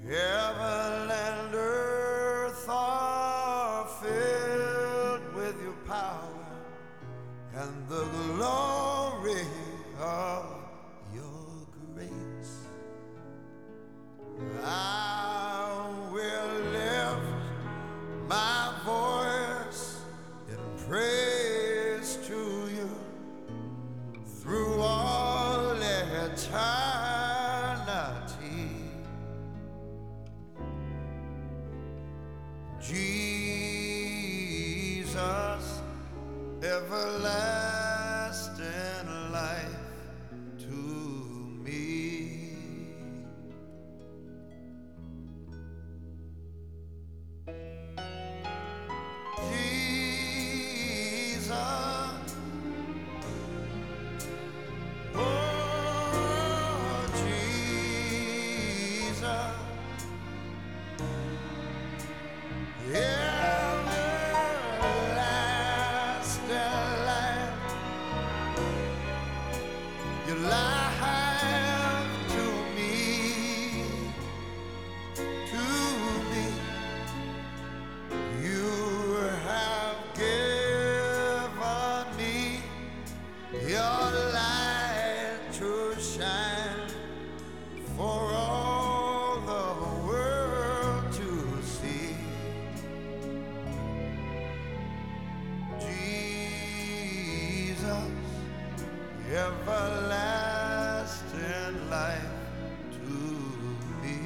Heaven and earth are filled with your power and the glory of your grace. I will lift my voice in praise to you through all eternity. Jesus, everlasting life to me. Jesus, oh Jesus, everlasting life, your life to me, you have given me your light to shine for all the world to see. Jesus, everlasting life to me.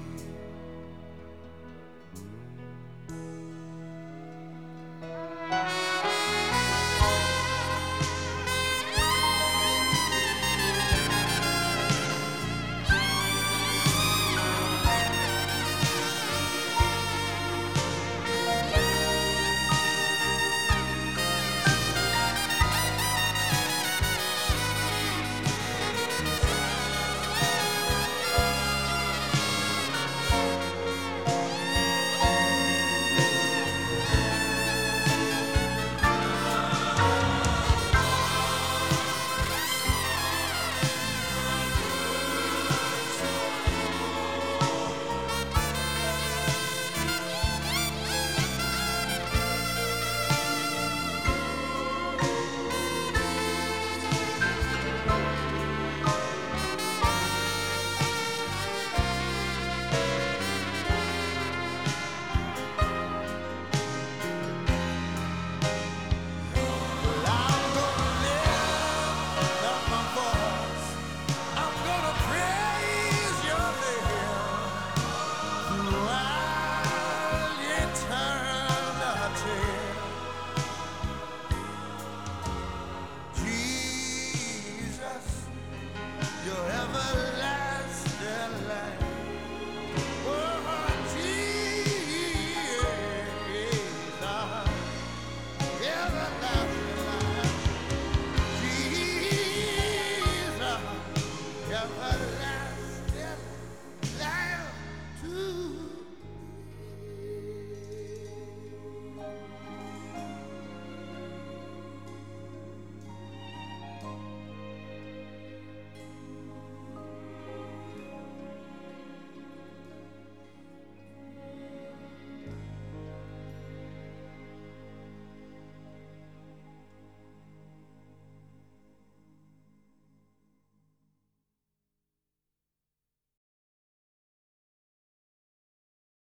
Your everlasting life, oh Jesus, everlasting life, Jesus, everlasting.